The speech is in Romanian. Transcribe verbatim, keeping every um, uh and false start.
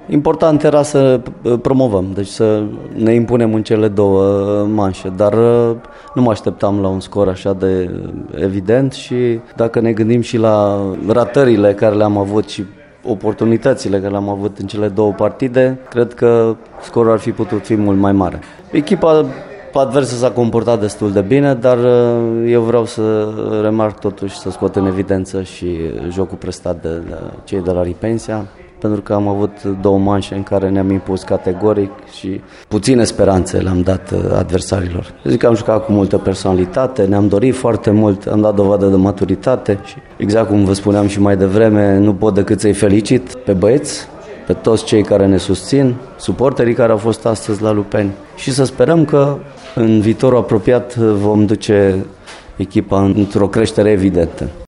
Important era să promovăm, deci să ne impunem în cele două manșe, dar nu mă așteptam la un scor așa de evident și dacă ne gândim și la ratările care le-am avut și oportunitățile care le-am avut în cele două partide, cred că scorul ar fi putut fi mult mai mare. Echipa adversă s-a comportat destul de bine, dar eu vreau să remarc totuși, să scot în evidență și jocul prestat de cei de la Ripensia, pentru că am avut două manșe în care ne-am impus categoric și puține speranțe le-am dat adversarilor. Zic că am jucat cu multă personalitate, ne-am dorit foarte mult, am dat dovadă de maturitate și exact cum vă spuneam și mai devreme, nu pot decât să-i felicit pe băieți, pe toți cei care ne susțin, suporterii care au fost astăzi la Lupeni și să sperăm că în viitorul apropiat vom duce echipa într-o creștere evidentă.